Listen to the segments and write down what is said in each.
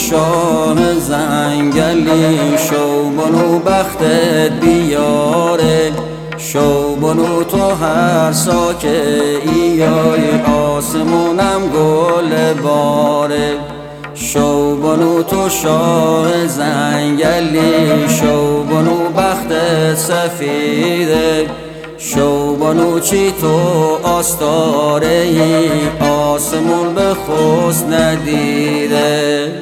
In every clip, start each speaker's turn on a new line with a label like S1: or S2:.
S1: شاه زنگلی شو بنو بختت بیاره شو بنو تو هر ساکه ایای آسمونم گل باره شو بنو تو شاه زنگلی شو بنو بختت سفیده شو بنو چی تو آستاره ای آسمون به خوست ندیده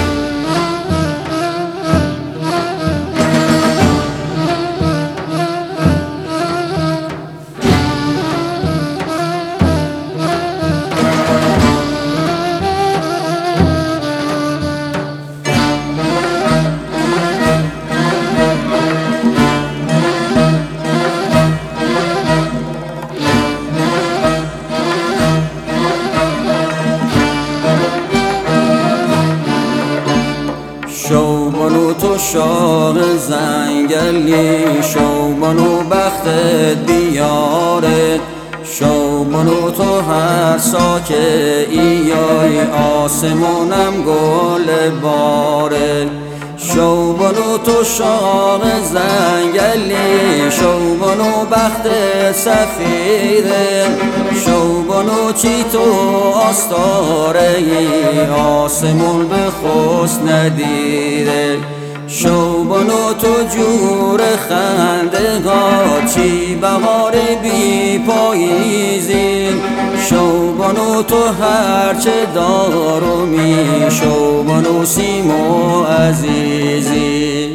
S1: شو بنو تو شاه زنگلی شو بنو بختت بیاره شو بنو تو هر ساکه ایای آسمونم گل باره شو بنو تو شاه زنگلی شو بنو بختت سفیده شو بنو چی تو آستاره ای آسمون به خوست ندیده شو بنو تو جور خنده ها چی بهار بی پاییزی شو بنو تو هرچه دارومی شو بنو سیم و عزیزی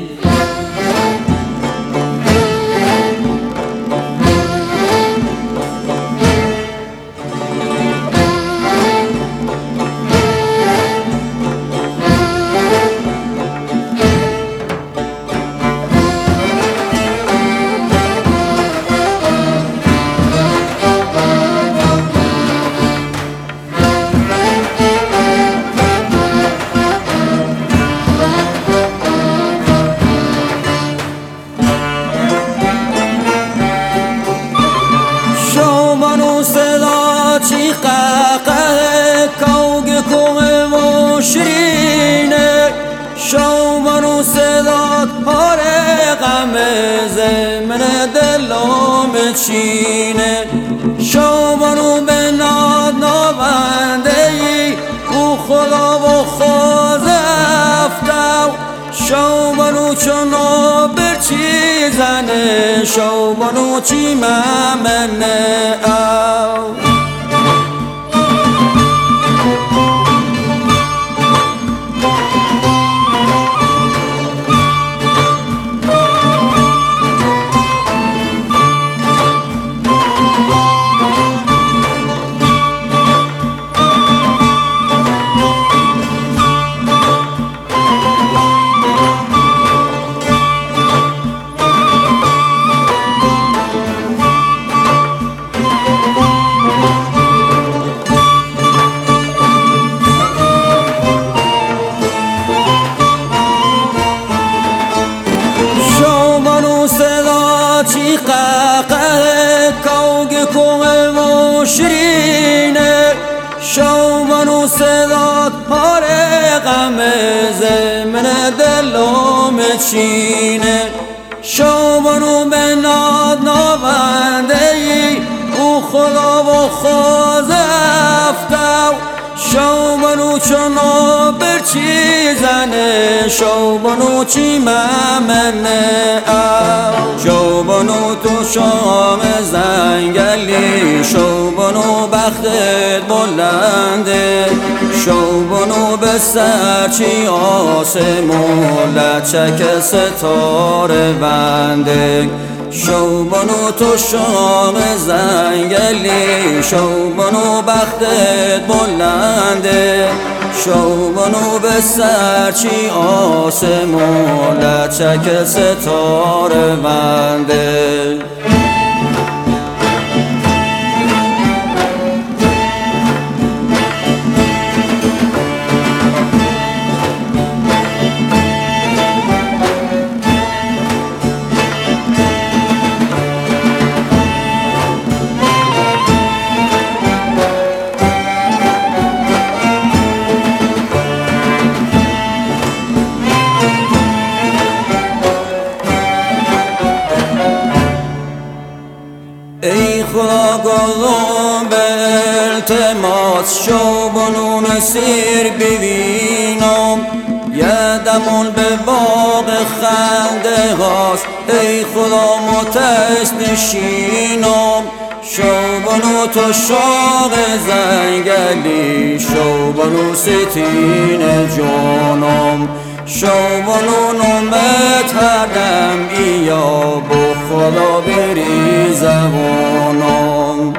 S1: چی قهقه کوگ کوه و شیرینه شو بنو صدات پاره غم زمن دلم چینه شو بنو به ناد نابنده ای او خدا و خوز افتو شو بنو چونو برچی زنه شو بنو چی ممنه او چی قهقه کوگ کوه و شیرینه شو بنو صدات پاره غم زمن دلم چینه شو بنو به ناد نابنده ای او خدا و خوز افتو شو بنو چونو برچی زنه شو بنو چی ممنه او شو بنو تو شام زنگلی شو بنو بختت بلنده شو بنو به سر چی آسمون لچک ستاره بنده شو بنو تو شام زنگلی شو بنو بختت بلنده شو بنو به سر چی آسمون لچک ستاره بنده التماس شوبنون سیر ببینم یه دمون به باغ خنده هاست ای خدا متش نشینم شوبنو تو شاق زنگلی شوبنو ستین جانم شوبنو نومت هر دم ایا با خدا بری زبانم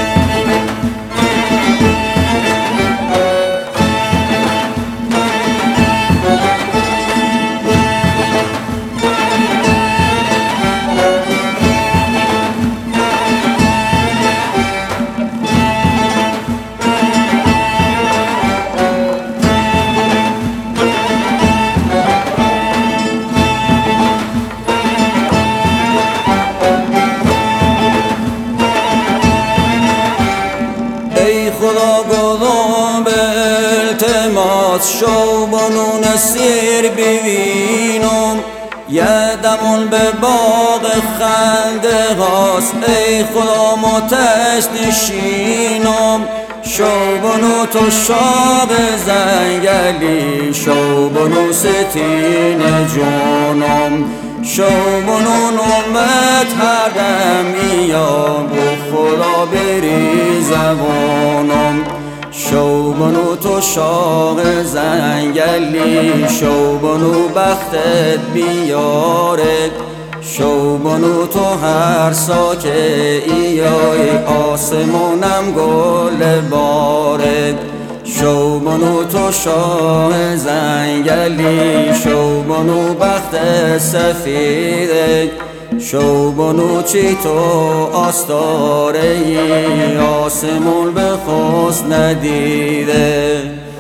S1: خدا گذام به التماس شوبنون سیر ببینم یه دمون به باغ خنده هاست ای خدا متش نشینم شوبنو تو شاق زنگلی شوبنو ستین جانم شوبنو نومت هر دم ایا بو خدا بری زبانم شوبنو تو شاق زنگلی شوبنو بختت بیاره شوبنو تو هر ساکه ایای آسمونم گل باره شوبنو تو شاه زنگلی شوبنو بخت سفیده شوبنو چی تو آستاره ای آسمون به خواست ندیده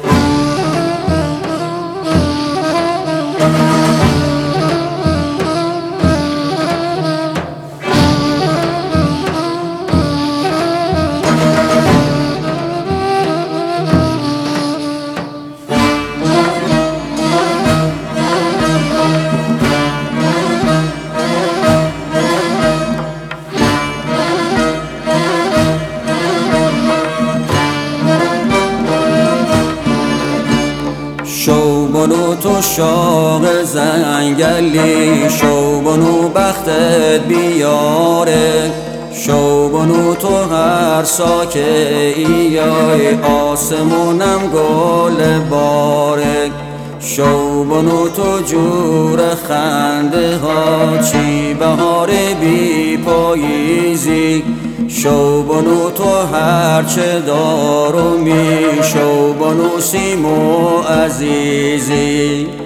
S1: شوبنو تو شاق زنگلی شوبنو بختت بیاره شوبنو تو هر ساکه ایای آسمونم گل باره شوبنو تو جور خنده ها چی بهار بی پاییزی شوبنو تو هرچه دارمی شوبنو سیمو عزیزی